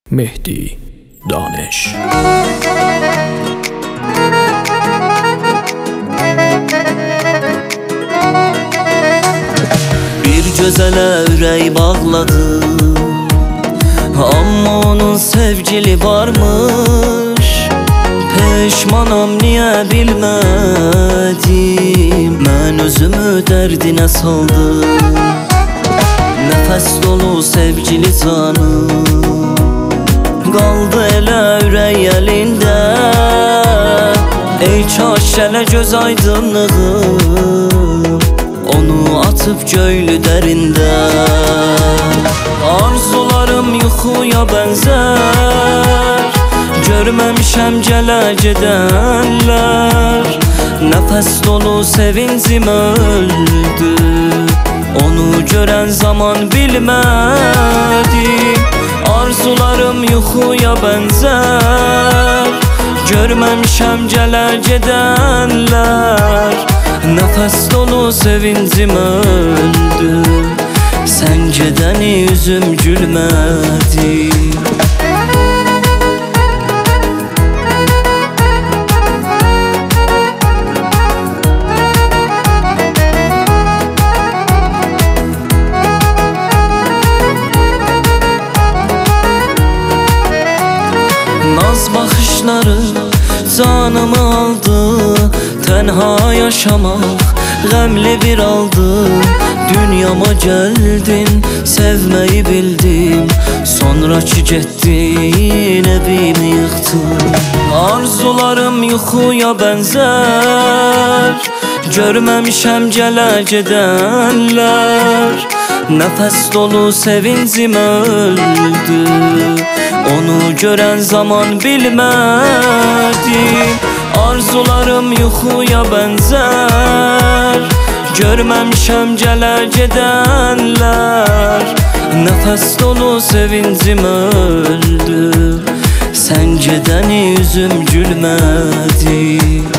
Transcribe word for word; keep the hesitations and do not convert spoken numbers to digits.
Mehdi Daneş. Bir gözələ ürək bağladım, amma onun sevgili varmış. Peşmanam niyə bilmədim, mən özümü dərdinə saldım. Nəfəs dolu sevgili canım qaldı elə ürək əlində. Ey kaş gələ göz aydınlığım, onu atıb göylü dərində. Arzularım yuxuya bənzər, görməmişəm gələ gedənlər. Nəfəs dolu sevincim öldü, onu görən zaman bilmədim. Arzularım yuxuya bənzər, görməmişəm gələ gedənlər. Nəfəs dolu sevincim öldü, sən gedəni üzüm gülmədi. Naz baxışları canımı aldı, tənha yaşamaq qəmli bir aldı. Dünyama gəldin, sevməyi bildim, sonra ki getdin, evimi yıxdın. Arzularım yuxuya bənzər, görməmişəm gələ gedənlər. Nəfəs dolu sevincim öldü, onu görən zaman bilmədim. Arzularım yuxuya bənzər, görməmişəm gələ gedənlər. Nəfəs dolu sevincim öldü, sən gedəni üzüm gülmədi.